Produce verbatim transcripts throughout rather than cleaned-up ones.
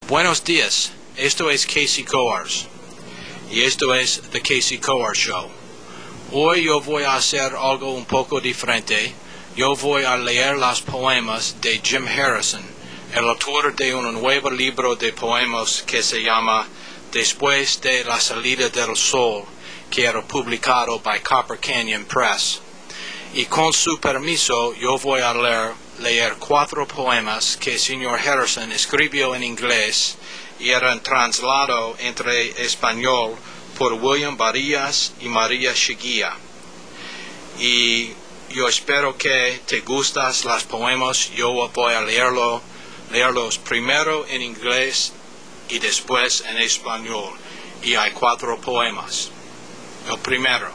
Buenos días, esto es Casey Coars y esto es The Casey Coars Show. Hoy yo voy a hacer algo un poco diferente. Yo voy a leer los poemas de Jim Harrison, el autor de un nuevo libro de poemas que se llama Después de la salida del sol, que era publicado by Copper Canyon Press. Y con su permiso yo voy a leer, leer cuatro poemas que el señor Harrison escribió en inglés y eran trasladados entre español por William Barillas y María Chiguía. Y yo espero que te gustan los poemas. Yo voy a leerlo, leerlos primero en inglés y después en español. Y hay cuatro poemas. El primero.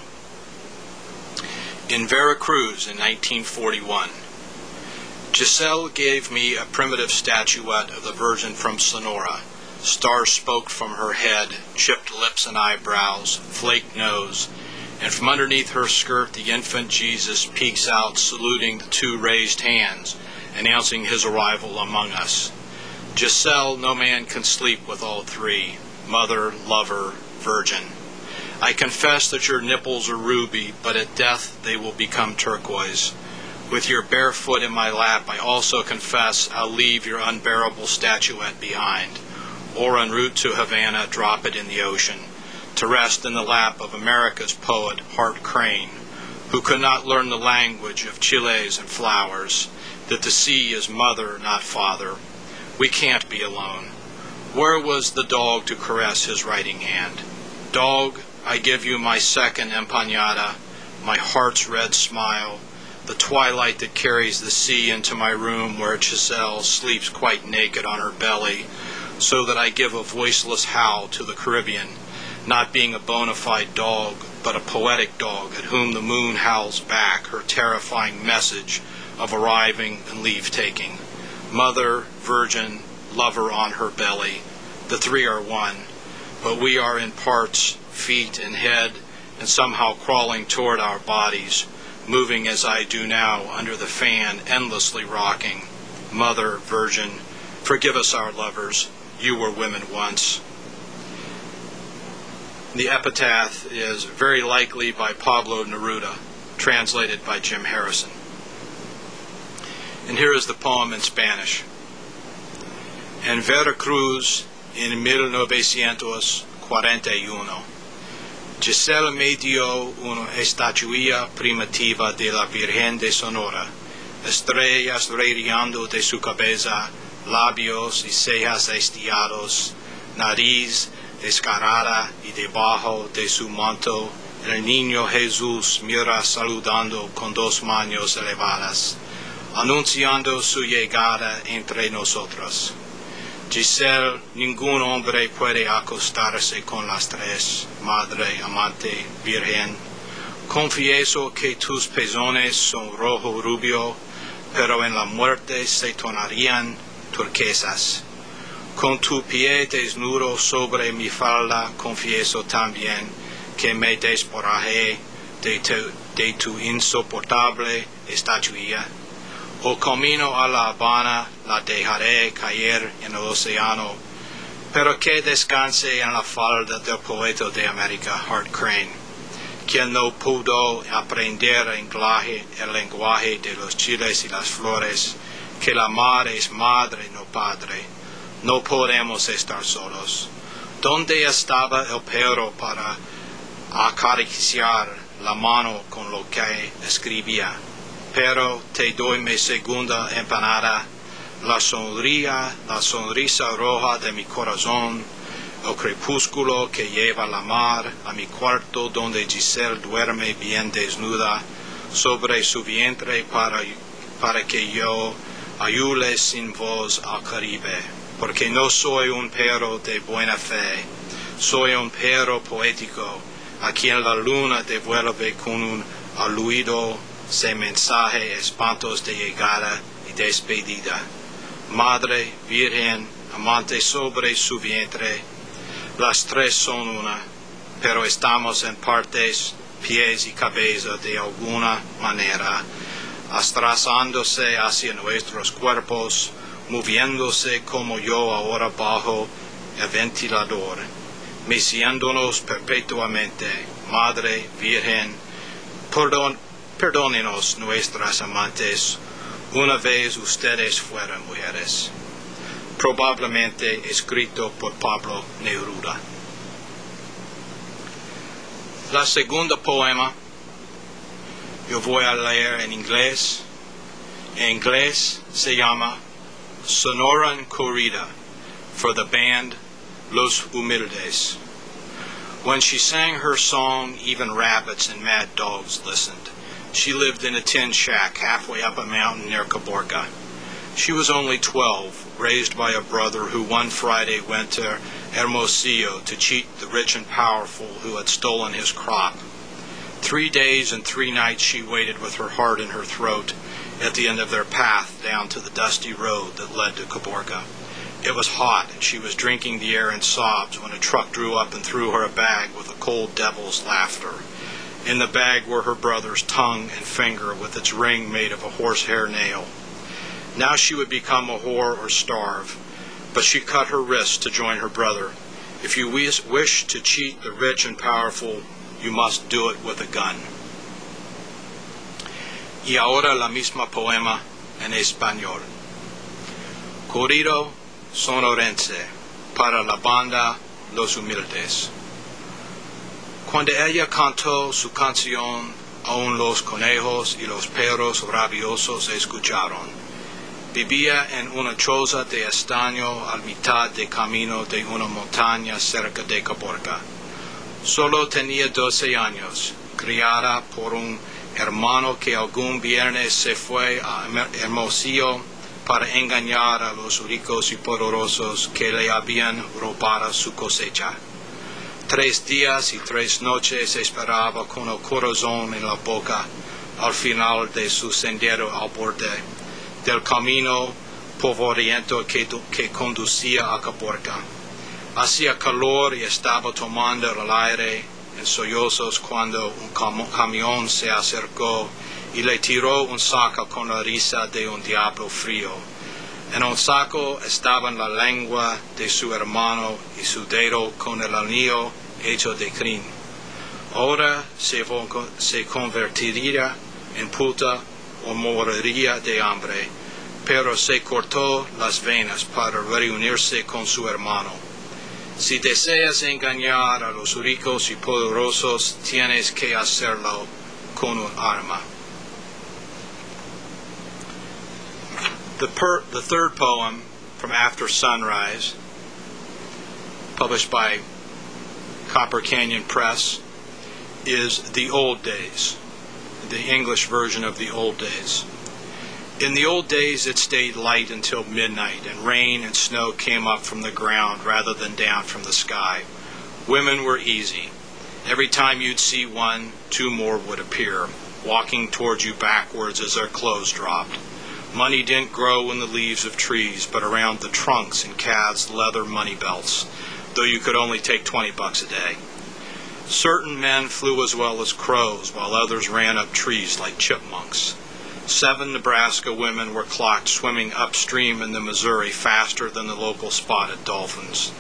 In Veracruz in nineteen forty-one, Giselle gave me a primitive statuette of the Virgin from Sonora. Stars spoke from her head, chipped lips and eyebrows, flaked nose, and from underneath her skirt the infant Jesus peeks out, saluting the two raised hands, announcing his arrival among us. Giselle, no man can sleep with all three, mother, lover, virgin. I confess that your nipples are ruby, but at death they will become turquoise. With your bare foot in my lap, I also confess I'll leave your unbearable statuette behind, or en route to Havana drop it in the ocean, to rest in the lap of America's poet, Hart Crane, who could not learn the language of chiles and flowers, that the sea is mother, not father. We can't be alone. Where was the dog to caress his writing hand? Dog, I give you my second empanada, my heart's red smile, the twilight that carries the sea into my room where Giselle sleeps quite naked on her belly, so that I give a voiceless howl to the Caribbean, not being a bona fide dog, but a poetic dog at whom the moon howls back her terrifying message of arriving and leave-taking. Mother, virgin, lover on her belly, the three are one, but we are in parts, feet and head, and somehow crawling toward our bodies, moving as I do now under the fan, endlessly rocking. Mother, virgin, forgive us our lovers, you were women once. The epitaph is very likely by Pablo Neruda, translated by Jim Harrison. And here is the poem in Spanish. En Veracruz, en mil novecientos cuarenta y uno, Giselle me dio una estatuilla primitiva de la Virgen de Sonora, estrellas radiando de su cabeza, labios y cejas estiados, nariz descarada y debajo de su manto el niño Jesús mira saludando con dos manos elevadas, anunciando su llegada entre nosotros. Giselle, ningún hombre puede acostarse con las tres, madre, amante, virgen. Confieso que tus pezones son rojo rubio, pero en la muerte se tornarían turquesas. Con tu pie desnudo sobre mi falda, confieso también que me desporajé de tu, de tu insoportable estatuilla. O camino a La Habana la dejaré caer en el océano, pero que descanse en la falda del poeta de América, Hart Crane, quien no pudo aprender lenguaje, el lenguaje de los chiles y las flores, que la mar es madre, no padre. No podemos estar solos. ¿Dónde estaba el perro para acariciar la mano con lo que escribía? Pero te doy mi segunda empanada, la sonrisa, la sonrisa roja de mi corazón, el crepúsculo que lleva la mar a mi cuarto donde Giselle duerme bien desnuda sobre su vientre para, para que yo ayule sin voz al Caribe, porque no soy un perro de buena fe, soy un perro poético a quien la luna devuelve con un aluido se mensaje, espantos de llegada y despedida. Madre, virgen, amante sobre su vientre, las tres son una, pero estamos en partes, pies y cabeza de alguna manera, atrasándose hacia nuestros cuerpos, moviéndose como yo ahora bajo el ventilador, meciéndonos perpetuamente, Madre Virgen, perdón, perdónenos nuestras amantes, una vez ustedes fueron mujeres. Probablemente escrito por Pablo Neruda. La segunda poema yo voy a leer en inglés. En inglés se llama Sonoran Corrida for the band Los Humildes. When she sang her song, even rabbits and mad dogs listened. She lived in a tin shack halfway up a mountain near Caborca. She was only twelve, raised by a brother who one Friday went to Hermosillo to cheat the rich and powerful who had stolen his crop. Three days and three nights she waited with her heart in her throat at the end of their path down to the dusty road that led to Caborca. It was hot, and she was drinking the air in sobs when a truck drew up and threw her a bag with a cold devil's laughter. In the bag were her brother's tongue and finger with its ring made of a horsehair nail. Now she would become a whore or starve, but she cut her wrist to join her brother. If you wish to cheat the rich and powerful, you must do it with a gun. Y ahora la misma poema en español. Corrido sonorense para la banda Los Humildes. Cuando ella cantó su canción, aún los conejos y los perros rabiosos escucharon. Vivía en una choza de estaño al mitad de camino de una montaña cerca de Caborca. Solo tenía doce años, criada por un hermano que algún viernes se fue a Hermosillo para engañar a los ricos y poderosos que le habían robado su cosecha. Tres días y tres noches esperaba con el corazón en la boca al final de su sendero al borde del camino polvoriento que, que conducía a Caborca. Hacía calor y estaba tomando el aire en sollozos cuando un cam- camión se acercó y le tiró un saco con la risa de un diablo frío. En un saco estaban la lengua de su hermano y su dedo con el anillo hecho de crin. Ahora se, se convertiría en puta o moriría de hambre, pero se cortó las venas para reunirse con su hermano. Si deseas engañar a los ricos y poderosos, tienes que hacerlo con un arma. The, per, the third poem from After Sunrise, published by Copper Canyon Press, is The Old Days, the English version of The Old Days. In the old days, it stayed light until midnight, and rain and snow came up from the ground rather than down from the sky. Women were easy. Every time you'd see one, two more would appear, walking towards you backwards as their clothes dropped. Money didn't grow in the leaves of trees, but around the trunks and calves' leather money belts, though you could only take twenty bucks a day. Certain men flew as well as crows, while others ran up trees like chipmunks. Seven Nebraska women were clocked swimming upstream in the Missouri faster than the local spotted dolphins.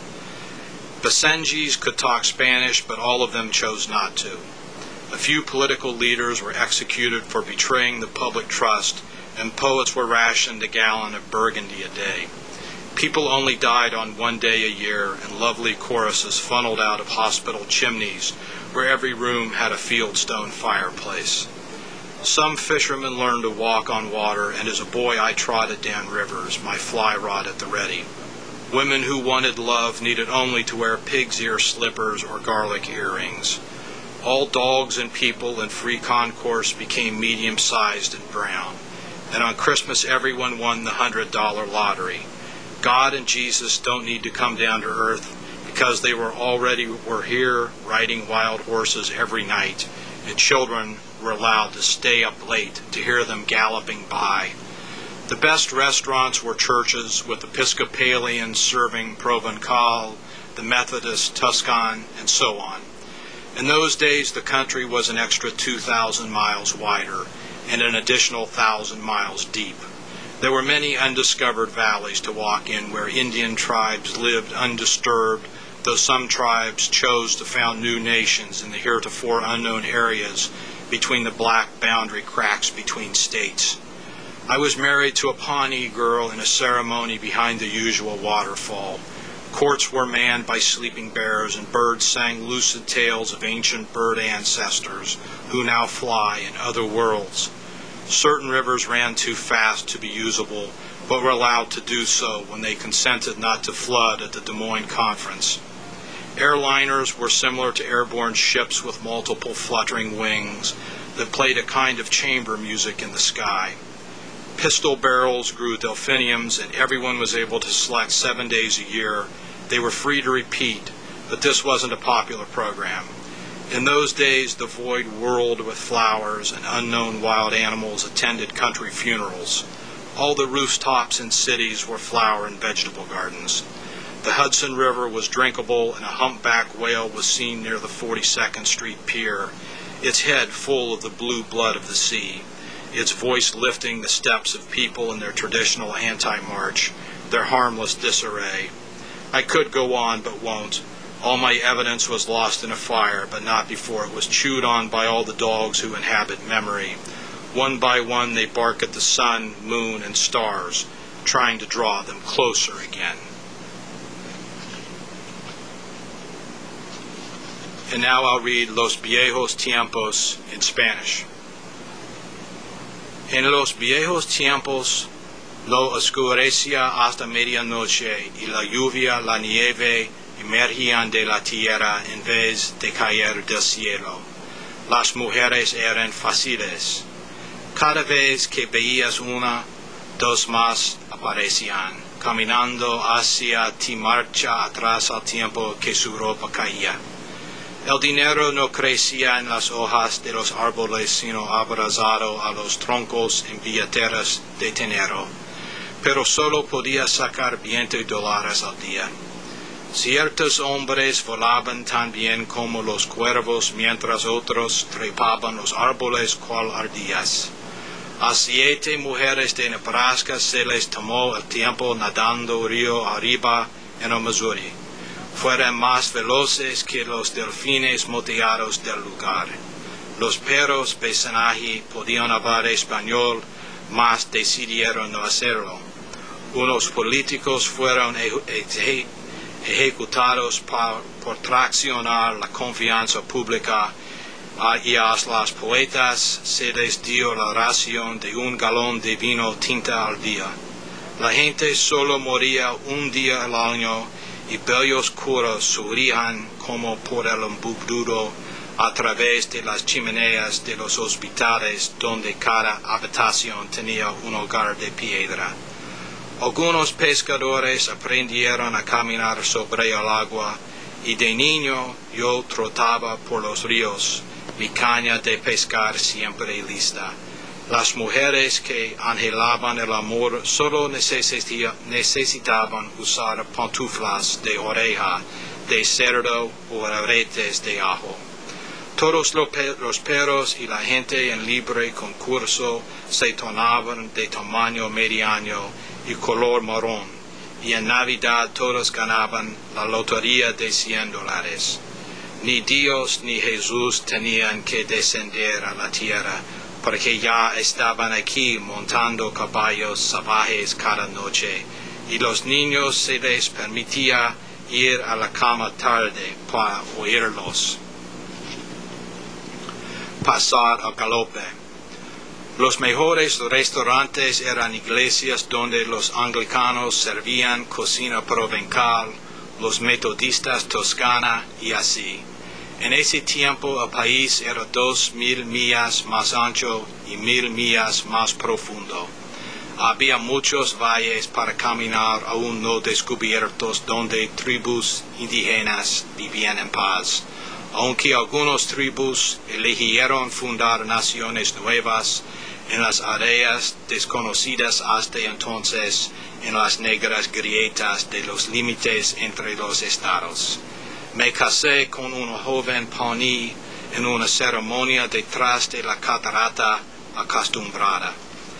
Basenjis could talk Spanish, but all of them chose not to. A few political leaders were executed for betraying the public trust, and poets were rationed a gallon of Burgundy a day. People only died on one day a year, and lovely choruses funneled out of hospital chimneys, where every room had a fieldstone fireplace. Some fishermen learned to walk on water, and as a boy I trotted down rivers, my fly rod at the ready. Women who wanted love needed only to wear pig's ear slippers or garlic earrings. All dogs and people in free concourse became medium-sized and brown. And on Christmas everyone won the hundred dollar lottery. God and Jesus don't need to come down to earth because they were already were here riding wild horses every night, and children were allowed to stay up late to hear them galloping by. The best restaurants were churches with Episcopalians serving Provencal, the Methodist Tuscan, and so on. In those days the country was an extra two thousand miles wider and an additional thousand miles deep. There were many undiscovered valleys to walk in where Indian tribes lived undisturbed, though some tribes chose to found new nations in the heretofore unknown areas between the black boundary cracks between states. I was married to a Pawnee girl in a ceremony behind the usual waterfall. Courts were manned by sleeping bears, and birds sang lucid tales of ancient bird ancestors who now fly in other worlds. Certain rivers ran too fast to be usable, but were allowed to do so when they consented not to flood at the Des Moines Conference. Airliners were similar to airborne ships with multiple fluttering wings that played a kind of chamber music in the sky. Pistol barrels grew delphiniums, and everyone was able to select seven days a year. They were free to repeat, but this wasn't a popular program. In those days, the void whirled with flowers, and unknown wild animals attended country funerals. All the rooftops in cities were flower and vegetable gardens. The Hudson River was drinkable, and a humpback whale was seen near the forty-second Street Pier, its head full of the blue blood of the sea, its voice lifting the steps of people in their traditional anti-march, their harmless disarray. I could go on, but won't. All my evidence was lost in a fire, but not before it was chewed on by all the dogs who inhabit memory. One by one they bark at the sun, moon, and stars, trying to draw them closer again. And now I'll read Los Viejos Tiempos in Spanish. En los viejos tiempos, lo oscurecía hasta medianoche, y la lluvia, la nieve, emergían de la tierra en vez de caer del cielo. Las mujeres eran fáciles. Cada vez que veías una, dos más aparecían, caminando hacia ti marcha atrás al tiempo que su ropa caía. El dinero no crecía en las hojas de los árboles, sino abrazado a los troncos en billeteras de dinero, pero solo podía sacar veinte dólares al día. Ciertos hombres volaban tan bien como los cuervos, mientras otros trepaban los árboles cual ardillas. A siete mujeres de Nebraska se les tomó el tiempo nadando río arriba en el Missouri. Fueron más veloces que los delfines moteados del lugar. Los perros Besanaji podían hablar español, mas decidieron no hacerlo. Unos políticos fueron eje ejecutados por, por traicionar la confianza pública, y a las poetas se les dio la ración de un galón de vino tinta al día. La gente solo moría un día al año, y bellos curas surgían como por el embudo a través de las chimeneas de los hospitales, donde cada habitación tenía un hogar de piedra. Algunos pescadores aprendieron a caminar sobre el agua, y de niño yo trotaba por los ríos, mi caña de pescar siempre lista. Las mujeres que anhelaban el amor solo necesitaban usar pantuflas de oreja, de cerdo o aretes de ajo. Todos los perros y la gente en libre concurso se tornaban de tamaño mediano y color marrón, y en Navidad todos ganaban la lotería de cien dólares. Ni Dios ni Jesús tenían que descender a la tierra, porque ya estaban aquí montando caballos salvajes cada noche, y los niños se les permitía ir a la cama tarde para oírlos pasar al galope. Los mejores restaurantes eran iglesias donde los anglicanos servían cocina provencal, los metodistas toscana y así. En ese tiempo el país era dos mil millas más ancho y mil millas más profundo. Había muchos valles para caminar aún no descubiertos donde tribus indígenas vivían en paz. Aunque algunas tribus eligieron fundar naciones nuevas en las áreas desconocidas hasta entonces, en las negras grietas de los límites entre los estados. Me casé con una joven Pawnee en una ceremonia detrás de la catarata acostumbrada.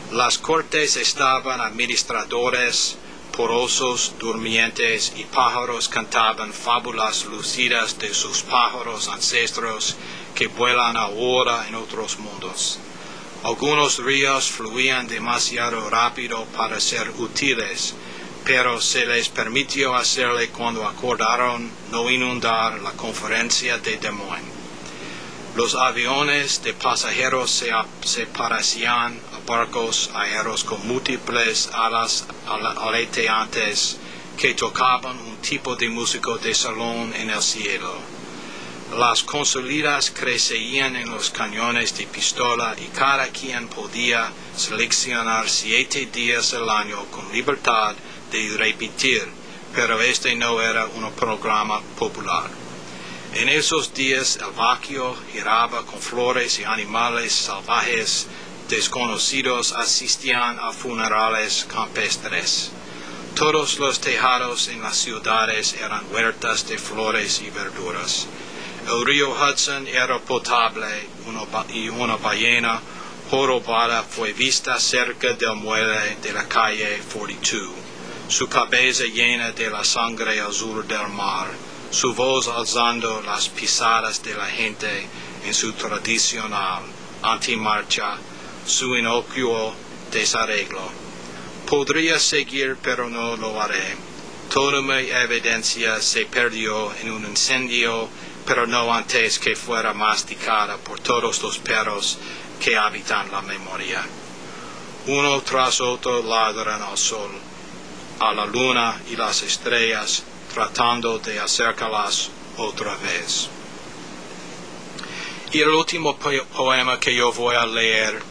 Las cortes estaban administradores, porosos, durmientes, y pájaros cantaban fábulas lucidas de sus pájaros ancestros que vuelan ahora en otros mundos. Algunos ríos fluían demasiado rápido para ser útiles, pero se les permitió hacerle cuando acordaron no inundar la conferencia de Des Moines. Los aviones de pasajeros se, se parecían a barcos aéreos con múltiples alas aleteantes que tocaban un tipo de música de salón en el cielo. Las consolidas crecían en los cañones de pistola y cada quien podía seleccionar siete días al año con libertad de repetir, pero este no era un programa popular. En esos días el vacío giraba con flores y animales salvajes desconocidos asistían a funerales campestres. Todos los tejados en las ciudades eran huertas de flores y verduras. El río Hudson era potable y una ballena jorobada fue vista cerca del muelle de la calle cuarenta y dos, su cabeza llena de la sangre azul del mar, su voz alzando las pisadas de la gente en su tradicional antimarcha, su inocuo desarreglo. Podría seguir, pero no lo haré. Toda mi evidencia se perdió en un incendio, pero no antes que fuera masticada por todos los perros que habitan la memoria. Uno tras otro ladran al sol, a la luna y las estrellas, tratando de acercarlas otra vez. Y el último po- poema que yo voy a leer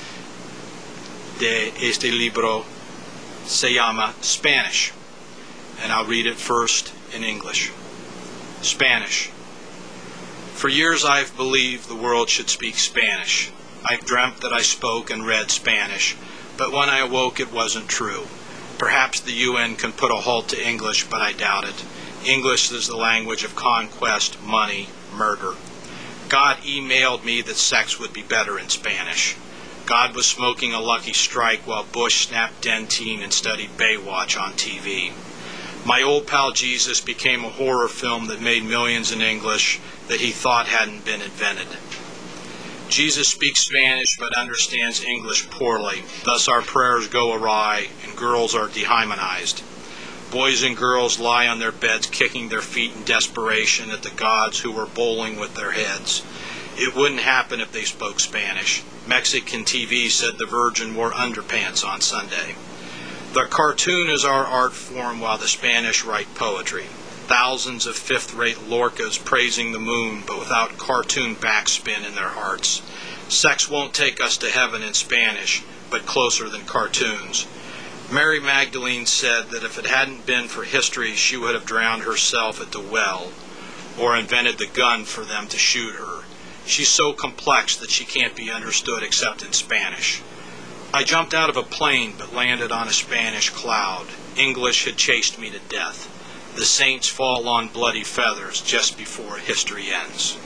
de este libro se llama Spanish, and I'll read it first in English. Spanish. For years I've believed the world should speak Spanish. I've dreamt that I spoke and read Spanish, but when I awoke it wasn't true. Perhaps the U N can put a halt to English, but I doubt it. English is the language of conquest, money, murder. God emailed me that sex would be better in Spanish. God was smoking a Lucky Strike while Bush snapped Dentyne and studied Baywatch on T V. My old pal Jesus became a horror film that made millions in English that he thought hadn't been invented. Jesus speaks Spanish but understands English poorly, thus our prayers go awry and girls are dehymanized. Boys and girls lie on their beds kicking their feet in desperation at the gods who were bowling with their heads. It wouldn't happen if they spoke Spanish. Mexican T V said the Virgin wore underpants on Sunday. The cartoon is our art form while the Spanish write poetry. Thousands of fifth-rate Lorcas praising the moon, but without cartoon backspin in their hearts. Sex won't take us to heaven in Spanish, but closer than cartoons. Mary Magdalene said that if it hadn't been for history, she would have drowned herself at the well, or invented the gun for them to shoot her. She's so complex that she can't be understood except in Spanish. I jumped out of a plane but landed on a Spanish cloud. English had chased me to death. The saints fall on bloody feathers just before history ends.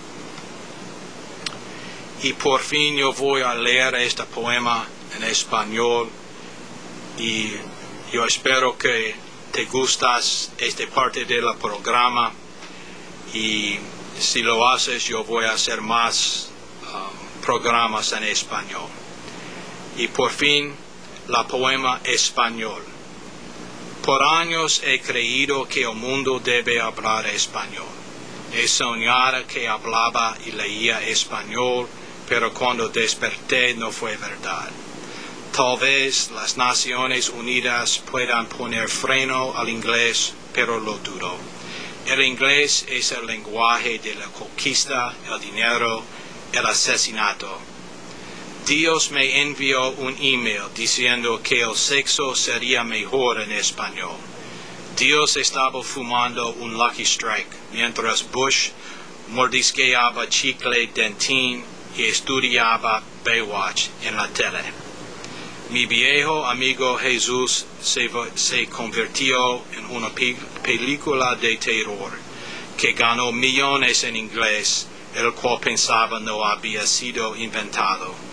Y por fin yo voy a leer este poema en español y yo espero que te gustas esta parte del programa y si lo haces yo voy a hacer más um, programas en español. Y por fin la poema español. Por años he creído que el mundo debe hablar español. He soñado que hablaba y leía español, pero cuando desperté no fue verdad. Tal vez las Naciones Unidas puedan poner freno al inglés, pero lo dudo. El inglés es el lenguaje de la conquista, el dinero, el asesinato. Dios me envió un email diciendo que el sexo sería mejor en español. Dios estaba fumando un Lucky Strike mientras Bush mordisqueaba chicle Dentyne y estudiaba Baywatch en la tele. Mi viejo amigo Jesús se, se convirtió en una pe- película de terror que ganó millones en inglés, el cual pensaba no había sido inventado.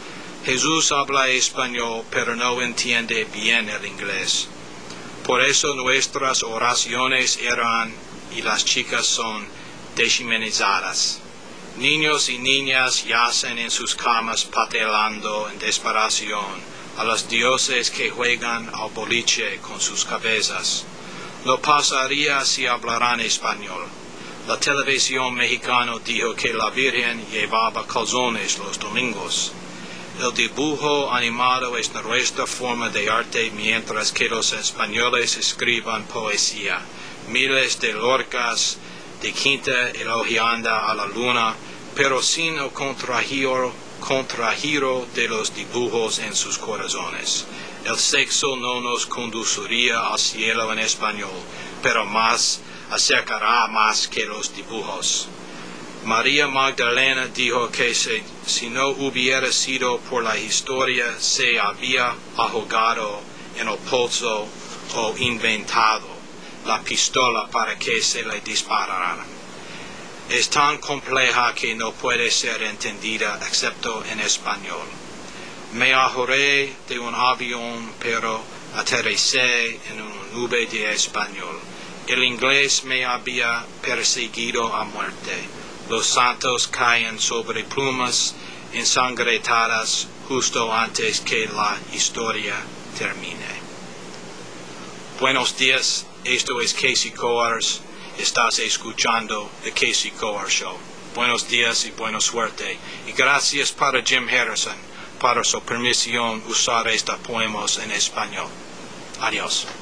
Jesús habla español, pero no entiende bien el inglés. Por eso nuestras oraciones eran y las chicas son deshumanizadas. Niños y niñas yacen en sus camas patelando en desesperación a los dioses que juegan al boliche con sus cabezas. No pasaría si hablaran español. La televisión mexicana dijo que la Virgen llevaba calzones los domingos. El dibujo animado es nuestra forma de arte, mientras que los españoles escriban poesía. Miles de Lorcas de Quinta elogiando a la luna, pero sin el contragiro, contragiro de los dibujos en sus corazones. El sexo no nos conduciría al cielo en español, pero más acercará más que los dibujos. María Magdalena dijo que si, si no hubiera sido por la historia, se había ahogado en el pozo o inventado la pistola para que se le disparara. Es tan compleja que no puede ser entendida excepto en español. Me arrojé de un avión, pero aterricé en una nube de español. El inglés me había perseguido a muerte. Los santos caen sobre plumas ensangrentadas justo antes que la historia termine. Buenos días, esto es Casey Coars. Estás escuchando The Casey Coars Show. Buenos días y buena suerte. Y gracias para Jim Harrison para su permisión usar estos poemas en español. Adiós.